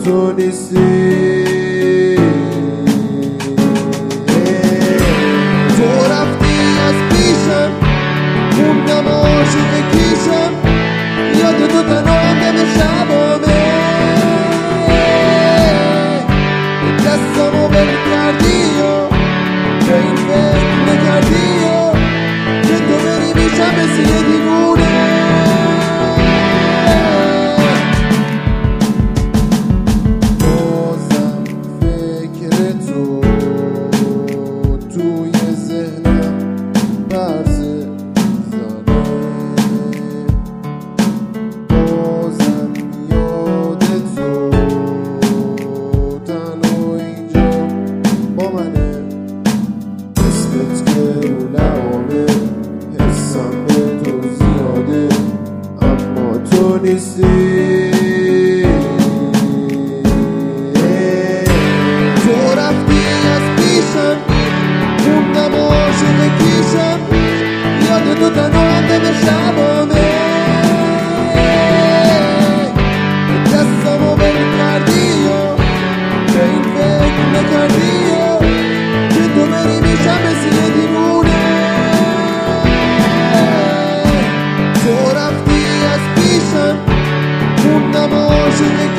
تو نیستی. تو رفتی از پیشم، موندم عاشق کیشم، یاد تو تنها دم شبامه. دستمو بل کردی و به این فکر نکردی و که تو بری میشم مثل یه دیوونه. بازم فکر تو توی ذهنم برزه زنه، بازم یاد تو تنها اینجا با منه. اسمت که رو لبامه، حسم به تو زیاده اما تو نیستی. تو رفتی از پیشم، موندم عاشق کیشم، یاد تو تنها دم شبامه. دستمو بل کردی و به این فکر نکردی و که تو بری میشم مثل یه دیوونه. تو رفتی از پیشم، موندم عاشق